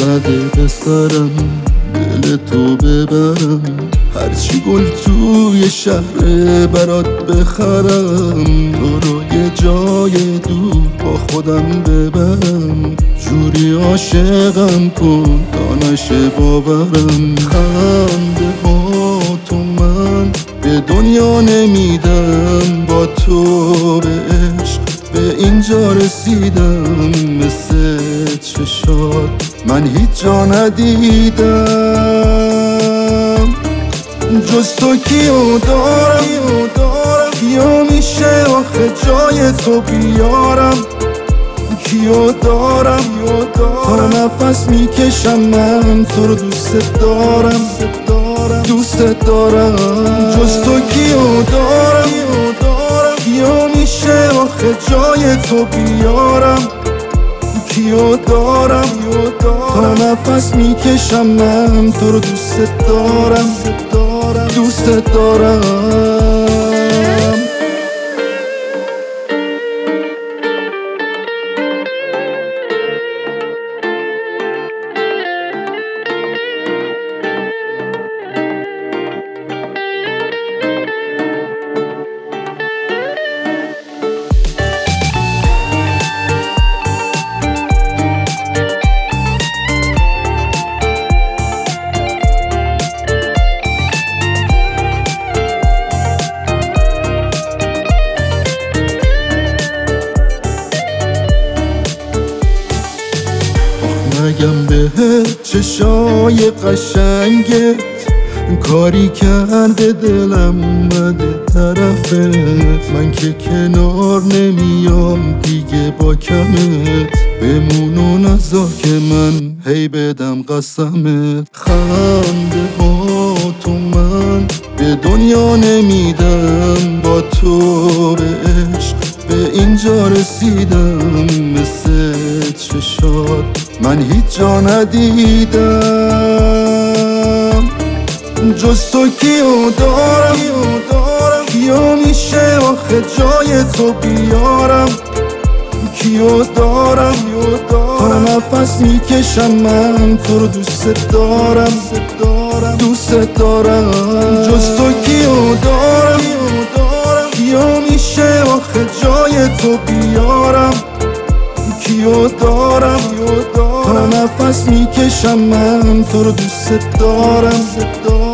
اومده به سرم دل تو ببرم، هرچی گل توی شهر برات بخرم، تو رو یه جای دور با خودم ببرم، جوری عاشقم کن تا نشه باورم. خنده ها تو من به دنیا نمیدم، با تو به عشق به اینجا رسیدم، مثل چشات من هیچ جا ندیدم، جز تو کیو دارم، کیو میشه آخه جای تو بیارم، کیو دارم تا نفس میکشم من تو رو دوست دارم، دوست دارم، جز تو کیو دارم، کیو میشه آخه جای تو بیارم، کیو دارم تا نفس میکشم من تو رو دوست دارم، دوست دارم. نگم به چشای قشنگت کاری کرده دلم اومده طرفت، من که کنار نمیام دیگه با کمت، بمون و نذار که من هی بدم قسمت. خنده ها تو من به دنیا نمیدم، با تو به عشق به اینجا رسیدم، مثل چشات من هیچ جا ندیدم، جز تو کیو دارم، کیو میشه آخه جای تو بیارم، کیو دارم تا نفس میکشم من تو رو دوست دارم، دوست دارم، جز تو کیو دارم، کیو میشه آخه جای تو بیارم، کیو دارم تا نفس میکشم من تو رو دوست دارم.